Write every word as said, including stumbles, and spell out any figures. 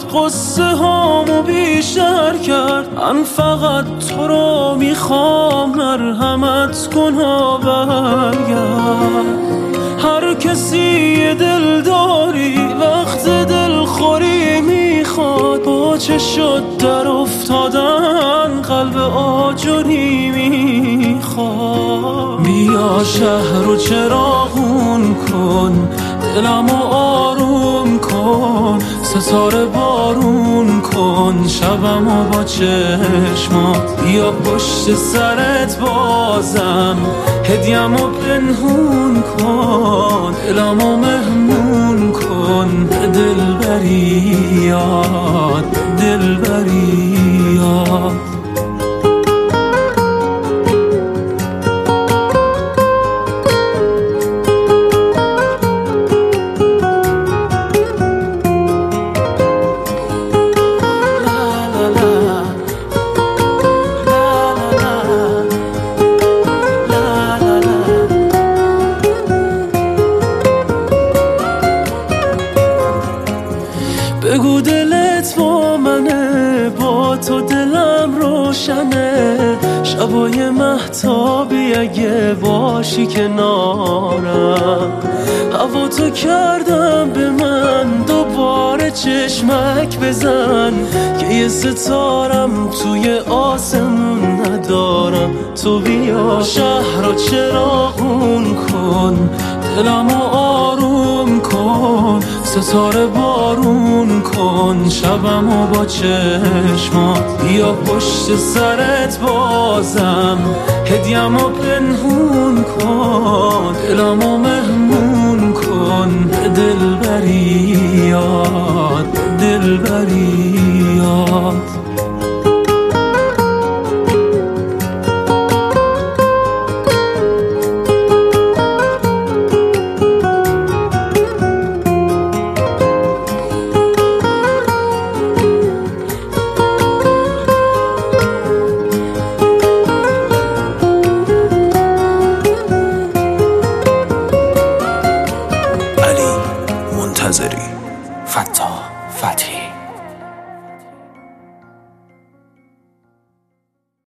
قصه هامو بیشتر کرد. من فقط تو رو میخوام، مرحمت کن و برگرد. هر کسی دل داری وقت دلخوری میخواد، با چه شد در افتادن قلب آجری میخواد. بیا شهر رو چراغون کن، دلمو آروم کن، ستاره بارون کن شبمو با چشمات. بیا پشت سرت بازم هدیه‌مو پنهون کن، دلمو مهمون کن به دلبریات، دلبریات. بگو دلت با منه، با تو دلم روشنه. شبای مهتابی اگه باشی کنارم، هوا تو کردم به من دوباره چشمک بزن که یه ستارم توی آسمون ندارم. تو بیا شهر رو چراغون کن، دلمو آروم کن، ستاره بارون کن شبمو با چشمات. بیا پشت سرت بازم هدیه‌مو پنهون کن، دلمو مهمون کن به دلبریات، دلبریات.